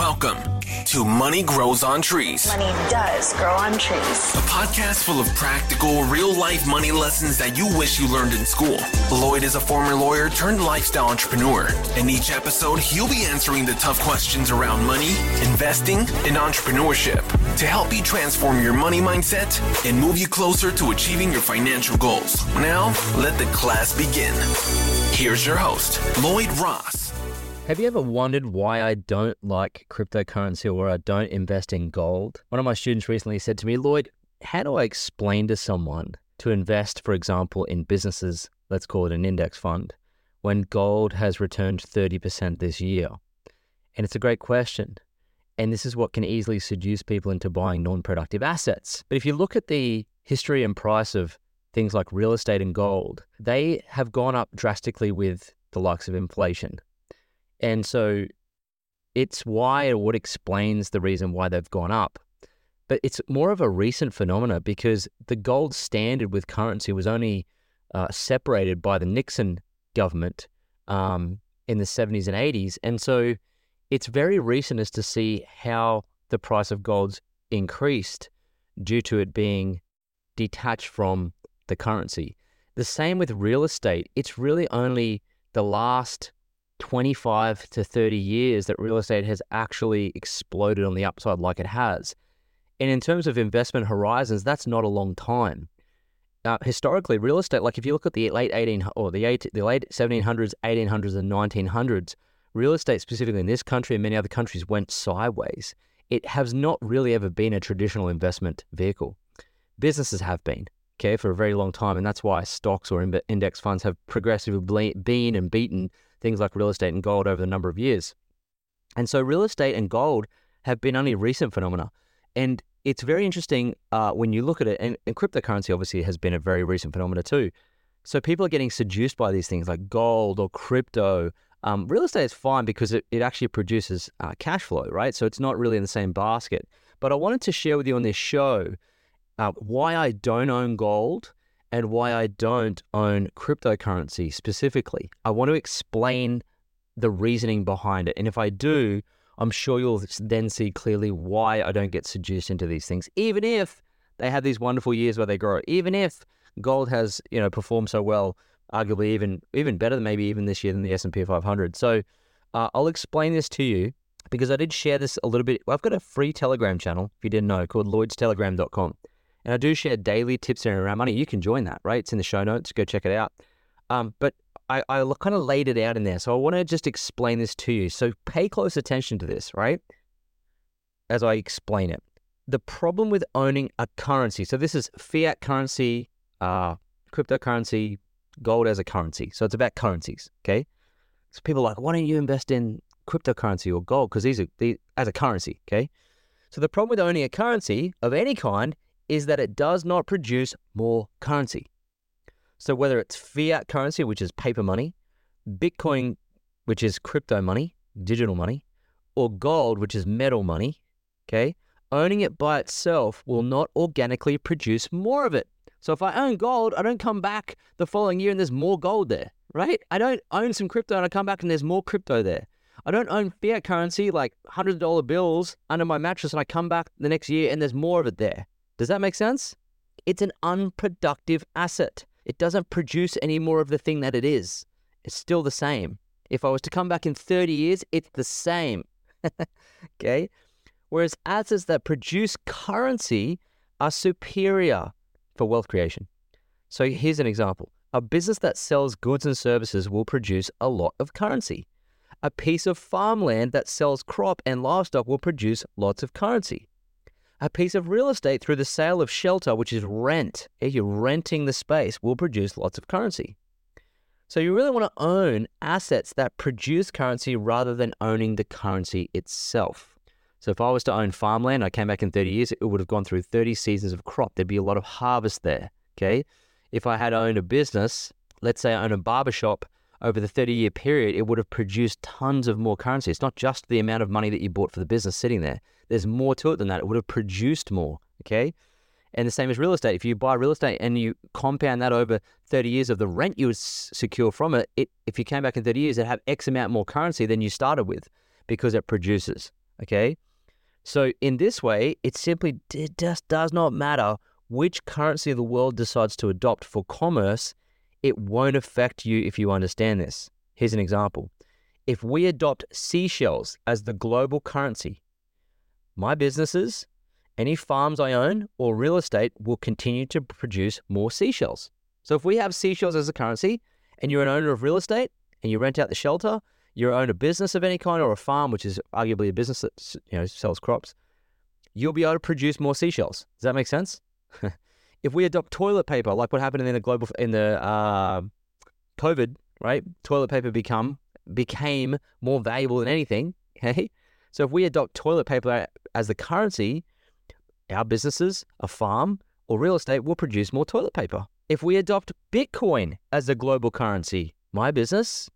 Welcome to Money Grows on Trees. Money does grow on trees. A podcast full of practical, real-life money lessons that you wish you learned in school. Lloyd is a former lawyer turned lifestyle entrepreneur. In each episode, he'll be answering the tough questions around money, investing, and entrepreneurship to help you transform your money mindset and move you closer to achieving your financial goals. Now, let the class begin. Here's your host, Lloyd Ross. Have you ever wondered why I don't like cryptocurrency or I don't invest in gold? One of my students recently said to me, Lloyd, how do I explain to someone to invest, for example, in businesses, let's call it an index fund, when gold has returned 30% this year? And it's a great question. And this is what can easily seduce people into buying non-productive assets. But if you look at the history and price of things like real estate and gold, they have gone up drastically with the likes of inflation. And so it's why or what explains the reason why they've gone up. But it's more of a recent phenomena because the gold standard with currency was only separated by the Nixon government in the 70s and 80s. And so it's very recent as to see how the price of gold's increased due to it being detached from the currency. The same with real estate. It's really only the last 25 to 30 years that real estate has actually exploded on the upside like it has. And in terms of investment horizons, that's not a long time. Historically, real estate, like if you look at the late 1700s, 1800s, and 1900s, real estate specifically in this country and many other countries went sideways. It has not really ever been a traditional investment vehicle. Businesses have been, okay, for a very long time. And that's why stocks or index funds have progressively been and beaten things like real estate and gold over the number of years. And so real estate and gold have been only recent phenomena. And it's very interesting when you look at it, and cryptocurrency obviously has been a very recent phenomena too. So people are getting seduced by these things like gold or crypto. Real estate is fine because it actually produces cash flow, right? So it's not really in the same basket. But I wanted to share with you on this show why I don't own gold and why I don't own cryptocurrency specifically. I want to explain the reasoning behind it. And if I do, I'm sure you'll then see clearly why I don't get seduced into these things, even if they have these wonderful years where they grow, even if gold has, performed so well, arguably even better than maybe even this year than the S&P 500. So I'll explain this to you because I did share this a little bit. Well, I've got a free Telegram channel, if you didn't know, called lloydstelegram.com. And I do share daily tips around money. You can join that, right? It's in the show notes. Go check it out. But I kind of laid it out in there. So I want to just explain this to you. So pay close attention to this, right? As I explain it. The problem with owning a currency. So this is fiat currency, cryptocurrency, gold as a currency. So it's about currencies, okay? So people are like, why don't you invest in cryptocurrency or gold? Because these as a currency, okay? So the problem with owning a currency of any kind is that it does not produce more currency. So whether it's fiat currency, which is paper money, Bitcoin, which is crypto money, digital money, or gold, which is metal money, okay, owning it by itself will not organically produce more of it. So if I own gold, I don't come back the following year and there's more gold there, right? I don't own some crypto and I come back and there's more crypto there. I don't own fiat currency like $100 bills under my mattress and I come back the next year and there's more of it there. Does that make sense? It's an unproductive asset. It doesn't produce any more of the thing that it is. It's still the same. If I was to come back in 30 years, it's the same. Okay? Whereas assets that produce currency are superior for wealth creation. So here's an example. A business that sells goods and services will produce a lot of currency. A piece of farmland that sells crop and livestock will produce lots of currency. A piece of real estate through the sale of shelter, which is rent, if you're renting the space, will produce lots of currency. So you really want to own assets that produce currency rather than owning the currency itself. So if I was to own farmland, I came back in 30 years, it would have gone through 30 seasons of crop. There'd be a lot of harvest there, okay? If I had owned a business, let's say I own a barbershop, over the 30-year period, it would have produced tons of more currency. It's not just the amount of money that you bought for the business sitting there. There's more to it than that. It would have produced more, okay? And the same as real estate. If you buy real estate and you compound that over 30 years of the rent you would secure from it, if you came back in 30 years, it'd have X amount more currency than you started with because it produces, Okay. So in this way, it just does not matter which currency the world decides to adopt for commerce. It won't affect you if you understand this. Here's an example. If we adopt seashells as the global currency, my businesses, any farms I own, or real estate will continue to produce more seashells. So if we have seashells as a currency, and you're an owner of real estate, and you rent out the shelter, you own a business of any kind, or a farm, which is arguably a business that sells crops, you'll be able to produce more seashells. Does that make sense? If we adopt toilet paper, like what happened in the COVID, right? Toilet paper became more valuable than anything. Okay, so if we adopt toilet paper as the currency, our businesses, a farm, or real estate will produce more toilet paper. If we adopt Bitcoin as a global currency, my businesses,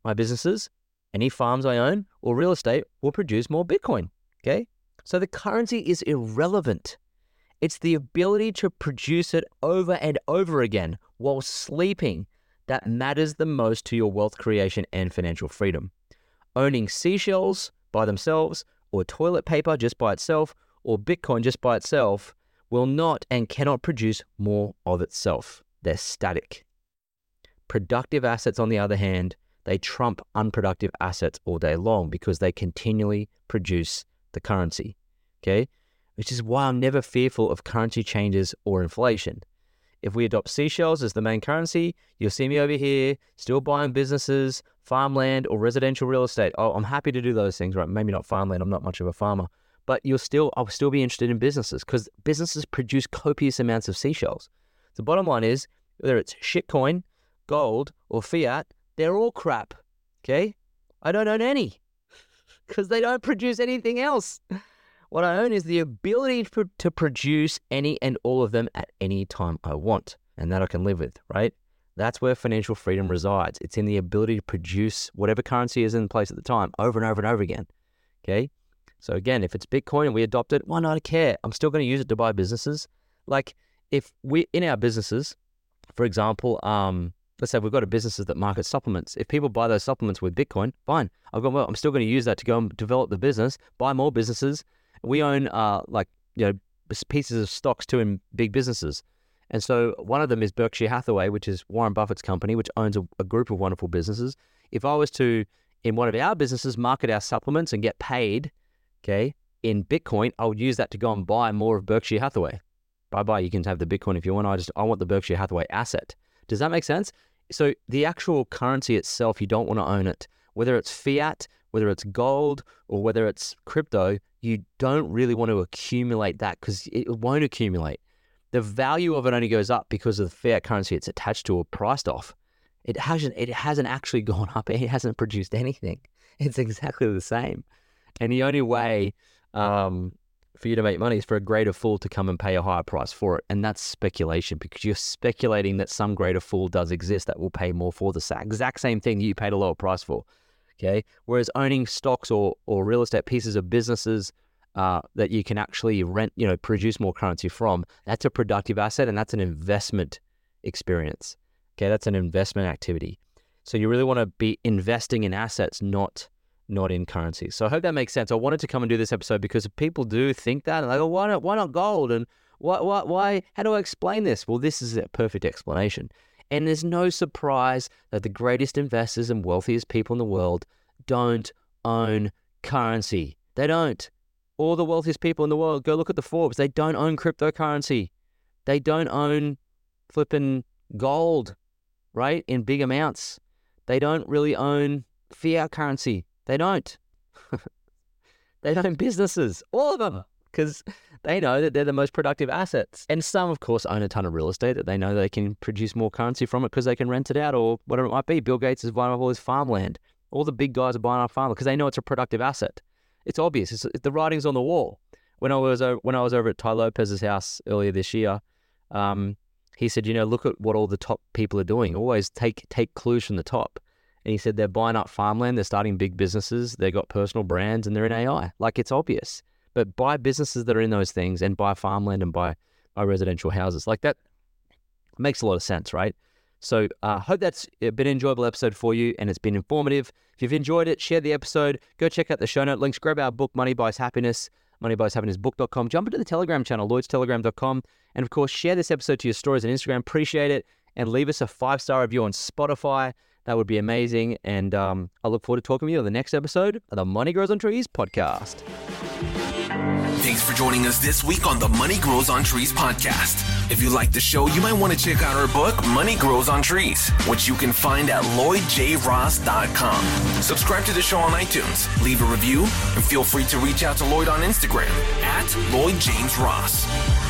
any farms I own, or real estate will produce more Bitcoin. Okay, so the currency is irrelevant. It's the ability to produce it over and over again while sleeping that matters the most to your wealth creation and financial freedom. Owning seashells by themselves, or toilet paper just by itself, or Bitcoin just by itself will not and cannot produce more of itself. They're static. Productive assets, on the other hand, they trump unproductive assets all day long because they continually produce the currency. Okay? Which is why I'm never fearful of currency changes or inflation. If we adopt seashells as the main currency, you'll see me over here still buying businesses, farmland, or residential real estate. Oh, I'm happy to do those things, right? Maybe not farmland. I'm not much of a farmer. But I'll still be interested in businesses because businesses produce copious amounts of seashells. The bottom line is, whether it's shitcoin, gold, or fiat, they're all crap. Okay? I don't own any because they don't produce anything else. What I own is the ability to produce any and all of them at any time I want, and that I can live with, right? That's where financial freedom resides. It's in the ability to produce whatever currency is in place at the time over and over and over again, okay? So again, if it's Bitcoin and we adopt it, why not care? I'm still going to use it to buy businesses. Like if we, in our businesses, for example, let's say we've got a businesses that market supplements. If people buy those supplements with Bitcoin, fine. I'm still going to use that to go and develop the business, buy more businesses. We own pieces of stocks too in big businesses. And so one of them is Berkshire Hathaway, which is Warren Buffett's company, which owns a group of wonderful businesses. If I was to, in one of our businesses, market our supplements and get paid, okay, in Bitcoin, I would use that to go and buy more of Berkshire Hathaway. Bye-bye, you can have the Bitcoin if you want. I want the Berkshire Hathaway asset. Does that make sense? So the actual currency itself, you don't want to own it. Whether it's fiat, whether it's gold, or whether it's crypto, you don't really want to accumulate that because it won't accumulate. The value of it only goes up because of the fiat currency it's attached to or priced off. It hasn't actually gone up. It hasn't produced anything. It's exactly the same. And the only way for you to make money is for a greater fool to come and pay a higher price for it. And that's speculation because you're speculating that some greater fool does exist that will pay more for the exact same thing you paid a lower price for. Okay. Whereas owning stocks or real estate pieces of businesses that you can actually rent, produce more currency from, that's a productive asset and that's an investment experience. Okay. That's an investment activity. So you really want to be investing in assets, not in currency. So I hope that makes sense. I wanted to come and do this episode because people do think that and they go, why not gold? And why, how do I explain this? Well, this is a perfect explanation. And there's no surprise that the greatest investors and wealthiest people in the world don't own currency. They don't. All the wealthiest people in the world, go look at the Forbes. They don't own cryptocurrency. They don't own flipping gold, right, in big amounts. They don't really own fiat currency. They don't. They own businesses, all of them, because they know that they're the most productive assets. And some, of course, own a ton of real estate that they know they can produce more currency from it because they can rent it out or whatever it might be. Bill Gates is buying up all his farmland. All the big guys are buying up farmland because they know it's a productive asset. It's obvious. The writing's on the wall. When I was over at Tai Lopez's house earlier this year, he said, look at what all the top people are doing. Always take clues from the top. And he said they're buying up farmland, they're starting big businesses, they've got personal brands, and they're in AI. Like, it's obvious. But buy businesses that are in those things and buy farmland and buy residential houses. Like, that makes a lot of sense, right? So hope that's been an enjoyable episode for you and it's been informative. If you've enjoyed it, share the episode. Go check out the show note links. Grab our book, Money Buys Happiness, moneybuyshappinessbook.com. Jump into the Telegram channel, lloydstelegram.com. And of course, share this episode to your stories on Instagram. Appreciate it. And leave us a 5-star review on Spotify. That would be amazing. And I look forward to talking with you on the next episode of the Money Grows on Trees podcast. Thanks for joining us this week on the Money Grows on Trees podcast. If you like the show, you might want to check out our book, Money Grows on Trees, which you can find at LloydJRoss.com. Subscribe to the show on iTunes, leave a review, and feel free to reach out to Lloyd on Instagram at LloydJamesRoss.